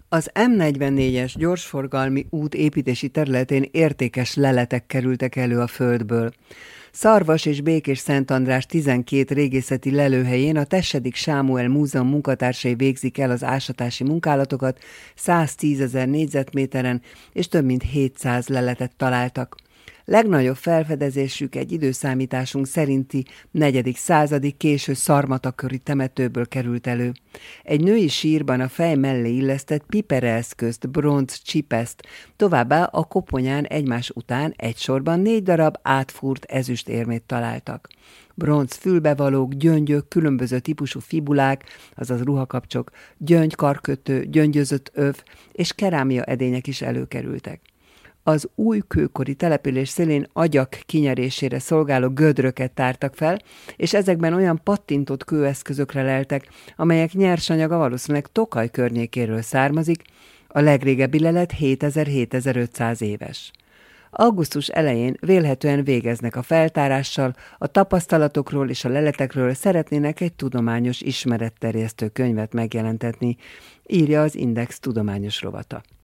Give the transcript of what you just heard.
Az M44-es gyorsforgalmi út építési területén értékes leletek kerültek elő a földből. Szarvas és Békés-Szentandrás 12 régészeti lelőhelyén a Tessedik Sámuel Múzeum munkatársai végzik el az ásatási munkálatokat, 110 000 négyzetméteren, és több mint 700 leletet találtak. Legnagyobb felfedezésük egy időszámításunk szerinti 4. századi késő szarmataköri temetőből került elő. Egy női sírban a fej mellé illesztett pipereszközt, bronz csipeszt, továbbá a koponyán egymás után egy sorban 4 darab átfúrt ezüstérmét találtak. Bronz fülbevalók, gyöngyök, különböző típusú fibulák, azaz ruhakapcsok, gyöngykarkötő, gyöngyözött öv és kerámia edények is előkerültek. Az új kőkori település szélén agyak kinyerésére szolgáló gödröket tártak fel, és ezekben olyan pattintott kőeszközökre leltek, amelyek nyersanyaga valószínűleg Tokaj környékéről származik, a legrégebbi lelet 7000-7500 éves. Augusztus elején vélhetően végeznek a feltárással, a tapasztalatokról és a leletekről szeretnének egy tudományos ismeretterjesztő könyvet megjelentetni, írja az Index tudományos rovata.